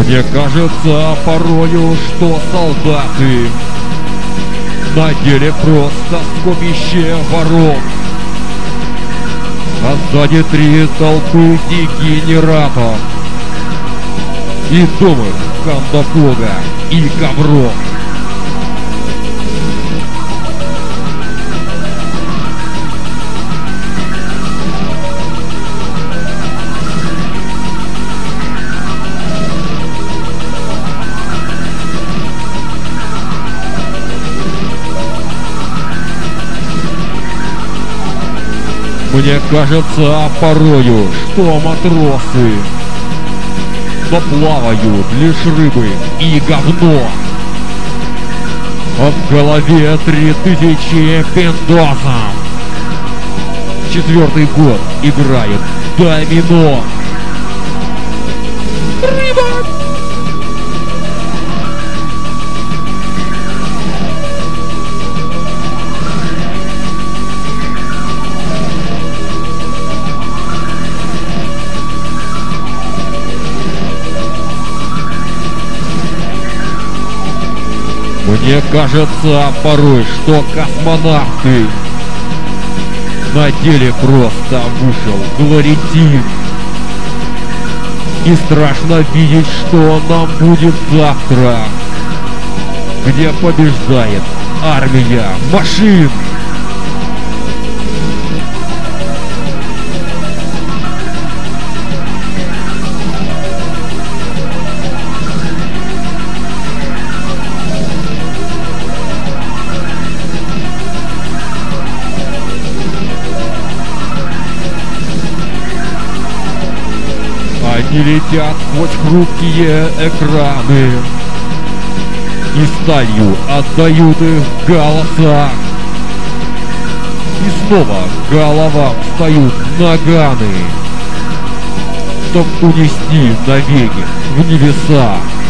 Мне кажется порою, что солдаты на деле просто скопище воров, а сзади 3 толпы дегенератов и думы Кандафога и ковров. Мне кажется порою, что матросы доплавают лишь рыбы и говно, а в голове 3000 пиндосов. 4-й год играют домино. Рыба! Мне кажется порой, что космонавты на деле просто вышел глоритин. И страшно видеть, что нам будет завтра, где побеждает армия машин. Они летят сквозь хрупкие экраны и сталью отдают их голоса. И снова головам встают наганы, чтоб унести навеки в небеса.